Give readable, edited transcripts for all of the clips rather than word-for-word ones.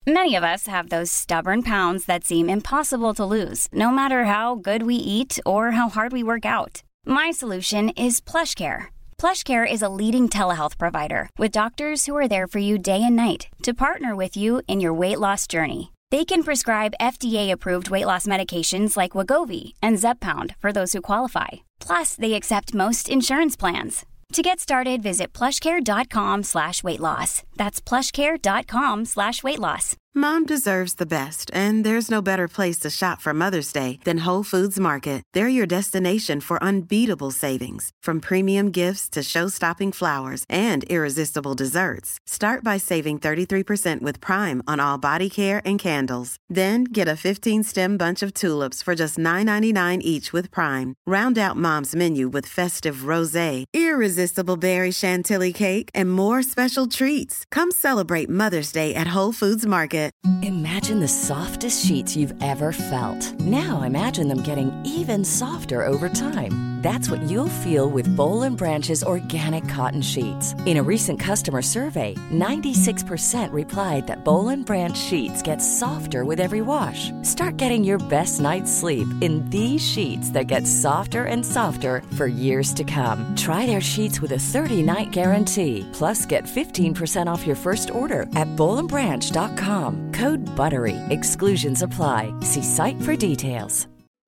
Many of us have those stubborn pounds that seem impossible to lose, no matter how good we eat or how hard we work out. My solution is PlushCare. PlushCare is a leading telehealth provider with doctors who are there for you day and night to partner with you in your weight loss journey. They can prescribe FDA-approved weight loss medications like Wegovy and Zepbound for those who qualify. Plus, they accept most insurance plans. To get started, visit plushcare.com/weightloss. That's plushcare.com/weightloss. Mom deserves the best, and there's no better place to shop for Mother's Day than Whole Foods Market. They're your destination for unbeatable savings, from premium gifts to show-stopping flowers and irresistible desserts. Start by saving 33% with Prime on all body care and candles. Then get a 15-stem bunch of tulips for just $9.99 each with Prime. Round out Mom's menu with festive rosé, irresistible berry chantilly cake, and more special treats. Come celebrate Mother's Day at Whole Foods Market. Imagine the softest sheets you've ever felt. Now imagine them getting even softer over time. That's what you'll feel with Boll & Branch's organic cotton sheets. In a recent customer survey, 96% replied that Boll & Branch sheets get softer with every wash. Start getting your best night's sleep in these sheets that get softer and softer for years to come. Try their sheets with a 30-night guarantee. Plus, get 15% off your first order at bollandbranch.com. Code BUTTERY. Exclusions apply. See site for details.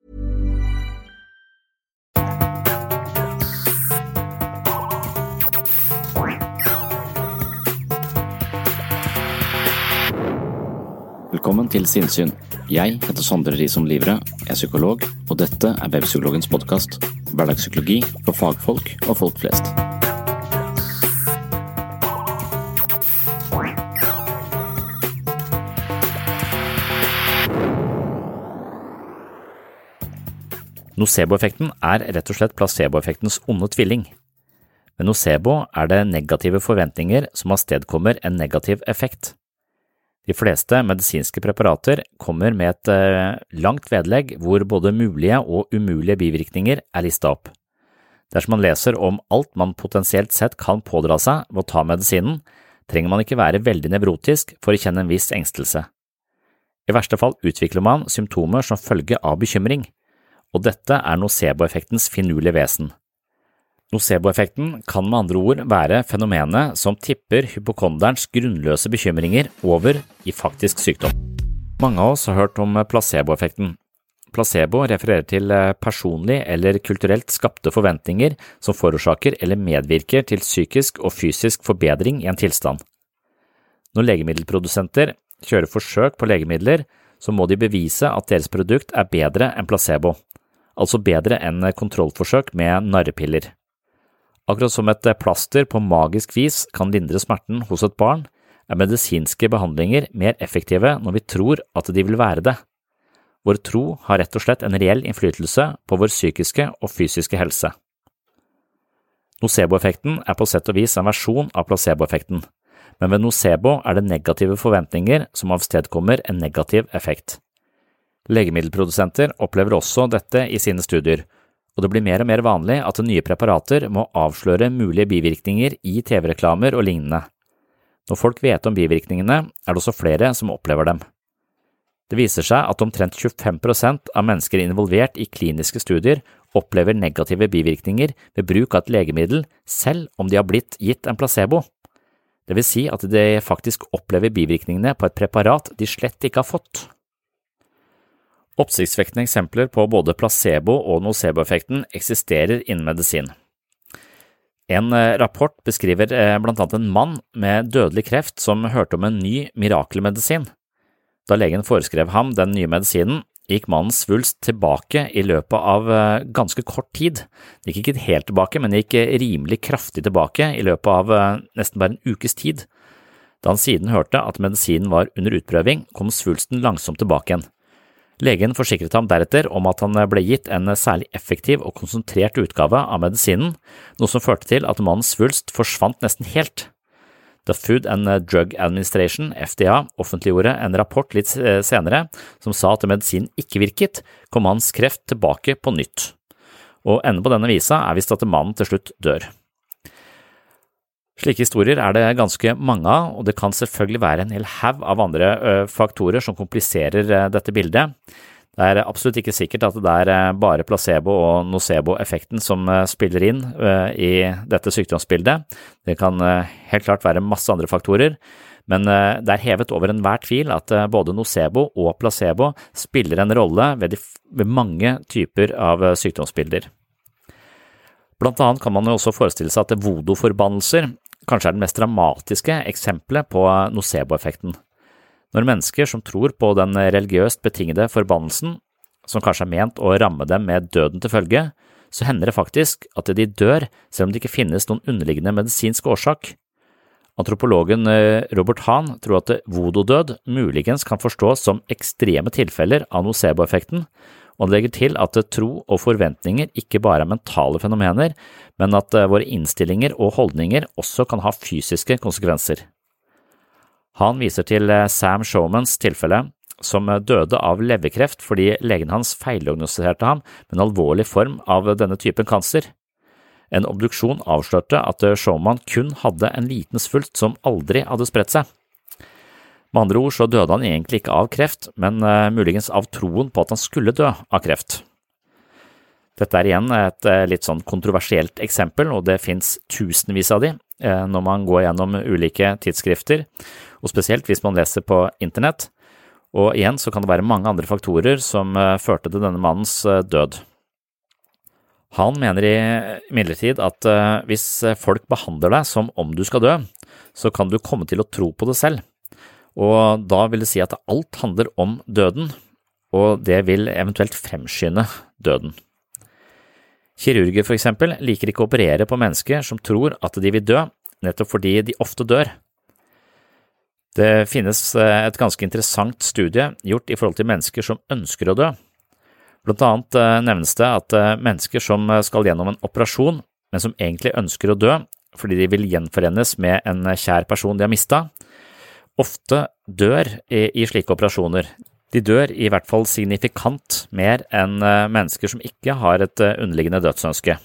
Velkommen til Sinnsyn. Jeg heter Sondre Risom Livre, er psykolog, og dette er Webpsykologens podcast. Hverdagspsykologi for fagfolk og folk flest. Nocebo-effekten er rett og slett placebo-effektens onde tvilling. Med nocebo er det negative forventninger som avstedkommer en negativ effekt. De fleste medisinske preparater kommer med et langt vedlegg hvor både mulige og umulige bivirkninger er listet opp. Dersom man leser om alt man potensielt sett kan pådra seg ved å ta medisinen, trenger man ikke være veldig nevrotisk for å kjenne en viss engstelse. I verste fall utvikler man symptomer som følge av bekymring, og dette er nocebo-effektens finurlige vesen. Nocebo-effekten kan med andre ord være fenomenet som tipper hypokonderens grunnløse bekymringer over i faktisk sykdom. Mange av oss har hørt om placebo-effekten. Placebo refererer til personlig eller kulturelt skapte forventninger som forårsaker eller medvirker til psykisk og fysisk forbedring i en tilstand. Når legemiddelprodusenter kjører forsøk på legemidler, så må de bevise at deres produkt er bedre enn placebo, altså bedre enn kontrollforsøk med narrepiller. Akkurat som et plaster på magisk vis kan lindre smerten hos et barn, er medisinske behandlinger mer effektive når vi tror at de vil være det. Vår tro har rett og slett en reell innflytelse på vår psykiske og fysiske helse. Nocebo-effekten er på sett og vis en versjon av placebo-effekten, men ved nocebo er det negative forventninger som avstedkommer en negativ effekt. Legemiddelprodusenter opplever også dette i sine studier, og det blir mer og mer vanlig at nye preparater må avsløre mulige bivirkninger i TV-reklamer og lignende. Når folk vet om bivirkningene, er det også flere som opplever dem. Det viser seg at omtrent 25% av mennesker involvert i kliniske studier opplever negative bivirkninger ved bruk av et legemiddel selv om de har blitt gitt en placebo. Det vil si at de faktisk opplever bivirkningene på et preparat de slett ikke har fått. Oppsiktsvekkende eksempler på både placebo- og nocebo-effekten eksisterer innen medisin. En rapport beskriver blant annet en mann med dødelig kreft som hørte om en ny mirakelmedisin. Da legen foreskrev ham den nye medisinen, gikk mannens svulst tilbake i løpet av ganske kort tid. Det gikk ikke helt tilbake, men det gikk rimelig kraftig tilbake i løpet av nesten bare en ukes tid. Da han siden hørte at medisinen var under utprøving, kom svulsten langsomt tilbake igjen. Legen forsikret ham deretter om at han ble gitt en særlig effektiv og konsentrert utgave av medisinen, noe som førte til at mannens svulst forsvant nesten helt. The Food and Drug Administration, FDA, offentliggjorde en rapport litt senere som sa at medisinen ikke virket, kom mannens kreft tilbake på nytt. Og enden på denne visa er visst at mannen til slutt dør. Slike historier er det ganske mange av, og det kan selvfølgelig være en hel haug av andre faktorer som kompliserer dette bildet. Det er absolutt ikke sikkert at det er bare placebo- og nocebo-effekten som spiller inn i dette sykdomsbildet. Det kan helt klart være masse andre faktorer, men det er hevet over enhver tvil at både nocebo og placebo spiller en rolle ved mange typer av sykdomsbilder. Blant annet kan man jo også forestille seg at voodoo-forbannelser kanskje er det mest dramatiske eksempelet på nocebo-effekten. Når mennesker som tror på den religiøst betingede forbannelsen, som kanskje er ment å ramme dem med døden til følge, så hender det faktisk at de dør selv om det ikke finnes noen underliggende medisinsk årsak. Antropologen Robert Hahn tror at voodoo-død muligens kan forstås som ekstreme tilfeller av nocebo-effekten, og legger til at tro og forventninger ikke bare er mentale fenomener, men at våre innstillinger og holdninger også kan ha fysiske konsekvenser. Han viser til Sam Showmans tilfelle, som døde av leverkreft fordi legen hans feildiagnostiserte ham med en alvorlig form av denne typen kanser. En obduksjon avslørte at Showman kun hadde en liten svulst som aldri hadde spredt seg. Med andre ord så døde han egentlig ikke av kreft, men muligens av troen på at han skulle dø av kreft. Dette er igjen et litt sånn kontroversielt eksempel, og det finnes tusenvis av de når man går gjennom ulike tidsskrifter, og spesielt hvis man leser på internett. Og igjen så kan det være mange andre faktorer som førte til denne mannens død. Han mener imidlertid at hvis folk behandler deg som om du skal dø, så kan du komme til å tro på det selv. Og da vil det si at alt handler om døden, og det vil eventuelt fremskynde døden. Kirurger for eksempel liker ikke å operere på mennesker som tror at de vil dø, nettopp fordi de ofte dør. Det finnes et ganske interessant studie gjort i forhold til mennesker som ønsker å dø. Blant annet nevnes det at mennesker som skal gjennom en operasjon, men som egentlig ønsker å dø fordi de vil gjenforenes med en kjær person de har mistet, ofte dør i slike operasjoner. De dør i hvert fall signifikant mer enn mennesker som ikke har et underliggende dødsønske.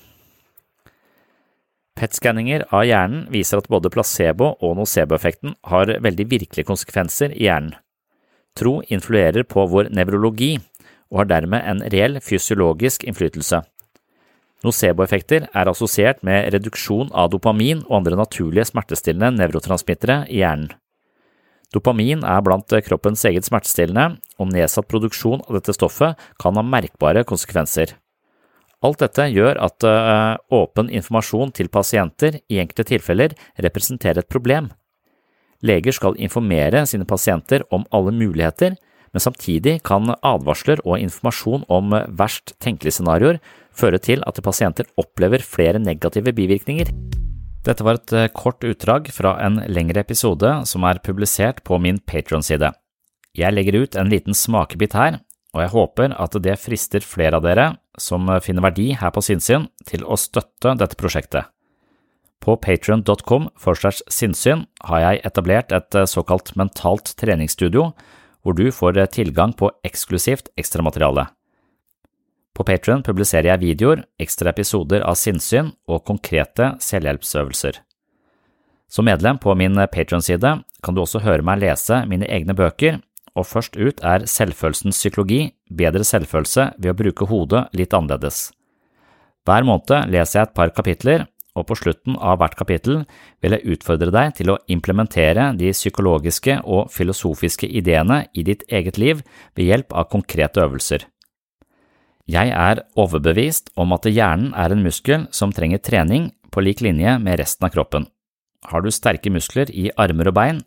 PET-scanninger av hjernen viser at både placebo- og nocebo-effekten har veldig virkelige konsekvenser i hjernen. Tro influerer på vår nevrologi og har dermed en reell fysiologisk innflytelse. Nocebo-effekter er assosiert med reduksjon av dopamin og andre naturlige smertestillende nevrotransmittere i hjernen. Dopamin er blant kroppens eget smertestillende, og nedsatt produksjon av dette stoffet kan ha merkbare konsekvenser. Alt dette gjør at åpen informasjon til pasienter i enkelte tilfeller representerer et problem. Leger skal informere sine pasienter om alle muligheter, men samtidig kan advarsler og informasjon om verst tenkelige scenarioer føre til at pasienter opplever flere negative bivirkninger. Dette var et kort utdrag fra en lengre episode som er publisert på min Patreon-side. Jeg legger ut en liten smakebit her, og jeg håper at det frister flere av dere som finner verdi her på Sinnsyn til å støtte dette prosjektet. På patreon.com/sinnssyn har jeg etablert et såkalt mentalt treningsstudio, hvor du får tilgang på eksklusivt ekstramateriale. På Patreon publiserer jeg videoer, ekstra episoder av Sinnsyn og konkrete selvhjelpsøvelser. Som medlem på min Patreon-side kan du også høre meg lese mine egne bøker, og først ut er Selvfølelsens psykologi, bedre selvfølelse ved å bruke hodet litt annerledes. Hver måned leser jeg et par kapitler, og på slutten av hvert kapittel vil jeg utfordre deg til å implementere de psykologiske og filosofiske ideene i ditt eget liv ved hjelp av konkrete øvelser. Jeg er overbevist om at hjernen er en muskel som trenger trening på lik linje med resten av kroppen. Har du sterke muskler i armer og bein?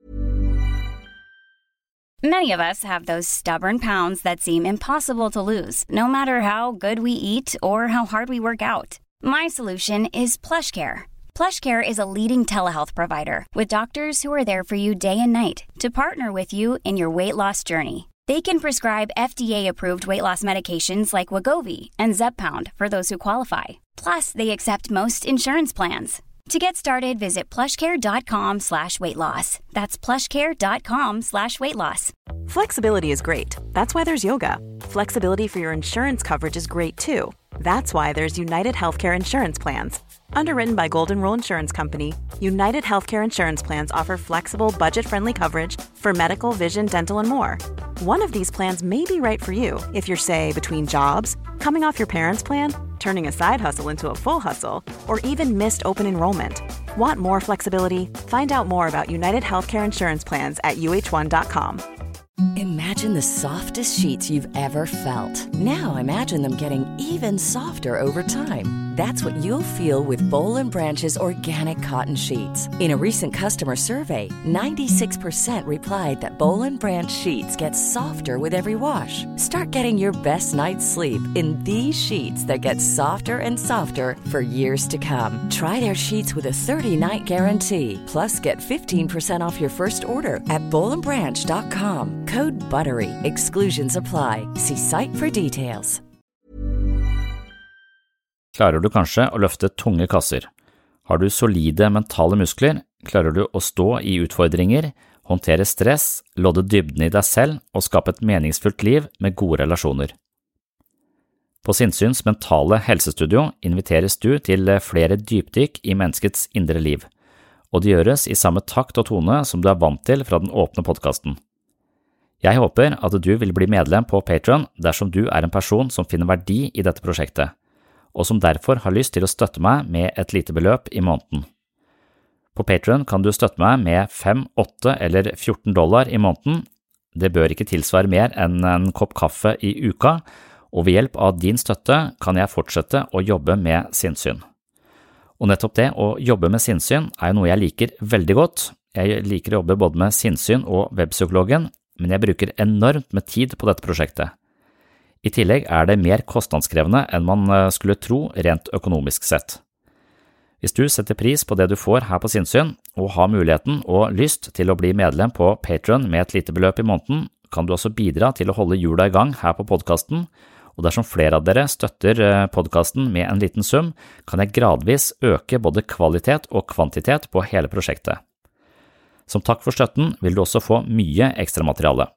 Many of us have those stubborn pounds that seem impossible to lose, no matter how good we eat or how hard we work out. My solution is PlushCare. PlushCare is a leading telehealth provider with doctors who are there for you day and night to partner with you in your weight loss journey. They can prescribe FDA-approved weight loss medications like Wegovy and Zepbound for those who qualify. Plus, they accept most insurance plans. To get started, visit plushcare.com/weightloss. That's plushcare.com/weightloss. Flexibility is great. That's why there's yoga. Flexibility for your insurance coverage is great too. That's why there's United Healthcare Insurance Plans. Underwritten by Golden Rule Insurance Company, United Healthcare Insurance Plans offer flexible, budget-friendly coverage for medical, vision, dental, and more. One of these plans may be right for you if you're, say, between jobs, coming off your parents' plan, turning a side hustle into a full hustle, or even missed open enrollment. Want more flexibility? Find out more about United Healthcare Insurance Plans at uh1.com. Imagine the softest sheets you've ever felt. Now imagine them getting even softer over time. That's what you'll feel with Boll & Branch's organic cotton sheets. In a recent customer survey, 96% replied that Boll & Branch sheets get softer with every wash. Start getting your best night's sleep in these sheets that get softer and softer for years to come. Try their sheets with a 30-night guarantee. Plus, get 15% off your first order at bollandbranch.com. Code BUTTERY. Exclusions apply. See site for details. Klarer du kanskje å løfte tunge kasser? Har du solide mentale muskler? Klarer du å stå i utfordringer, håndtere stress, lodde dybden i deg selv og skape et meningsfullt liv med gode relasjoner? På Sinnsyns mentale helsestudio inviteres du til flere dypdykk i menneskets indre liv, og det gjøres i samme takt og tone som du er vant til fra den åpne podcasten. Jeg håper at du vil bli medlem på Patreon dersom du er en person som finner verdi i dette prosjektet, og som derfor har lyst til å støtte meg med et lite beløp i måneden. På Patreon kan du støtte meg med 5, 8 eller $14 i måneden. Det bør ikke tilsvare mer enn en kopp kaffe i uka, og ved hjelp av din støtte kan jeg fortsette å jobbe med sinnssyn. Og nettopp det å jobbe med sinnssyn er noe jeg liker veldig godt. Jeg liker å jobbe både med sinnssyn og webpsykologen, men jeg bruker enormt med tid på dette prosjektet. I tillegg er det mer kostnadskrevende enn man skulle tro rent økonomisk sett. Hvis du setter pris på det du får her på Sinnssyn, og har muligheten og lyst til å bli medlem på Patreon med et lite beløp i måneden, kan du også bidra til å holde hjula i gang her på podcasten, og dersom flere av dere støtter podcasten med en liten sum, kan jeg gradvis øke både kvalitet og kvantitet på hele prosjektet. Som takk for støtten vil du også få mye ekstra materiale.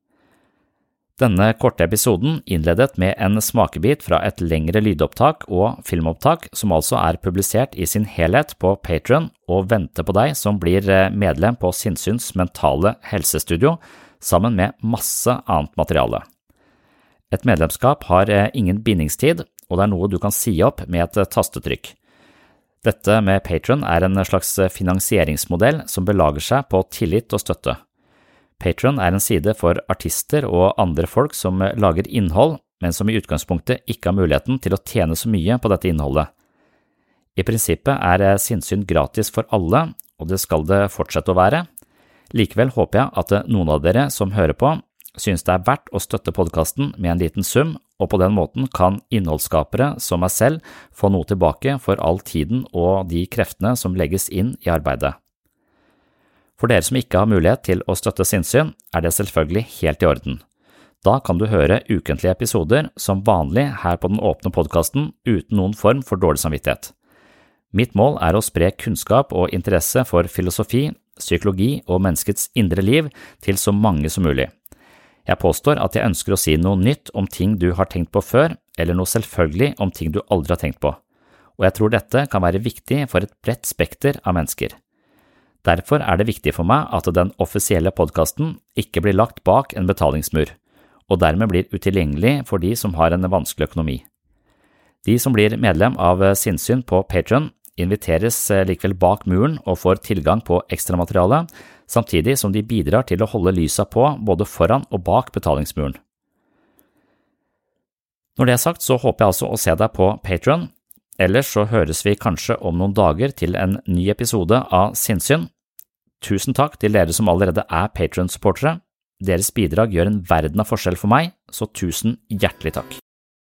Denne korte episoden innledet med en smakebit fra et lengre lydopptak og filmopptak som altså er publisert i sin helhet på Patreon og venter på deg som blir medlem på Sinnsyns mentale helsestudio sammen med masse annet materiale. Et medlemskap har ingen bindingstid, og det er noe du kan si opp med et tastetrykk. Dette med Patreon er en slags finansieringsmodell som belager seg på tillit og støtte. Patreon er en side for artister og andre folk som lager innhold, men som i utgangspunktet ikke har muligheten til å tjene så mye på dette innholdet. I prinsippet er sinnssyn gratis for alle, og det skal det fortsette å være. Likevel håper jeg at noen av dere som hører på, synes det er verdt å støtte podcasten med en liten sum, og på den måten kan innholdsskapere som meg selv få noe tilbake for all tiden og de kreftene som legges inn i arbeidet. For dere som ikke har mulighet til å støtte sinnssyn, er det selvfølgelig helt i orden. Da kan du høre ukentlige episoder som vanlig her på den åpne podcasten uten noen form for dårlig samvittighet. Mitt mål er å spre kunnskap og interesse for filosofi, psykologi og menneskets indre liv til så mange som mulig. Jeg påstår at jeg ønsker å si noe nytt om ting du har tenkt på før, eller noe selvfølgelig om ting du aldri har tenkt på. Og jeg tror dette kan være viktig for et bredt spekter av mennesker. Derfor er det viktig for meg at den offisielle podcasten ikke blir lagt bak en betalingsmur, og dermed blir utilgjengelig for de som har en vanskelig økonomi. De som blir medlem av Sinnssyn på Patreon inviteres likevel bak muren og får tilgang på ekstra materiale, samtidig som de bidrar til å holde lysa på både foran og bak betalingsmuren. Når det er sagt, så håper jeg altså å se deg på Patreon. Ellers så høres vi kanskje om noen dager til en ny episode av Sinnssyn. Tusen takk til dere som allerede er Patreon-supportere. Deres bidrag gjør en verden av forskjell for meg, så tusen hjertelig takk.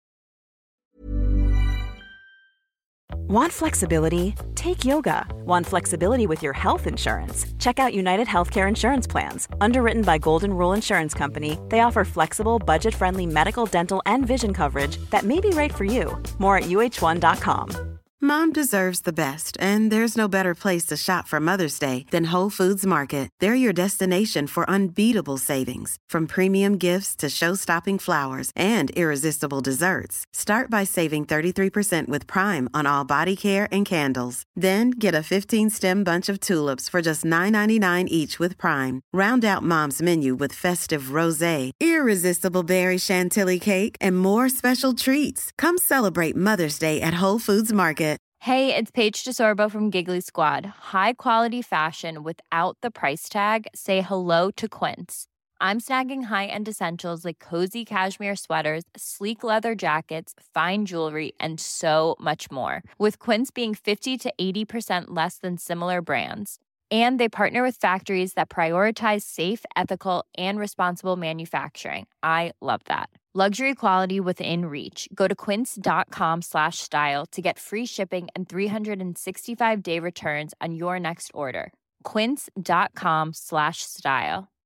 Want flexibility? Take yoga. Want flexibility with your health insurance? Check out United Healthcare Insurance Plans. Underwritten by Golden Rule Insurance Company, they offer flexible, budget-friendly medical, dental, and vision coverage that may be right for you. More at uh1.com. Mom deserves the best, and there's no better place to shop for Mother's Day than Whole Foods Market. They're your destination for unbeatable savings, from premium gifts to show-stopping flowers and irresistible desserts. Start by saving 33% with Prime on all body care and candles. Then get a 15-stem bunch of tulips for just $9.99 each with Prime. Round out Mom's menu with festive rosé, irresistible berry chantilly cake, and more special treats. Come celebrate Mother's Day at Whole Foods Market. Hey, it's Paige DeSorbo from Giggly Squad. High quality fashion without the price tag. Say hello to Quince. I'm snagging high-end essentials like cozy cashmere sweaters, sleek leather jackets, fine jewelry, and so much more. With Quince being 50 to 80% less than similar brands. And they partner with factories that prioritize safe, ethical, and responsible manufacturing. I love that. Luxury quality within reach. Go to quince.com/style to get free shipping and 365-day returns on your next order. Quince.com/style.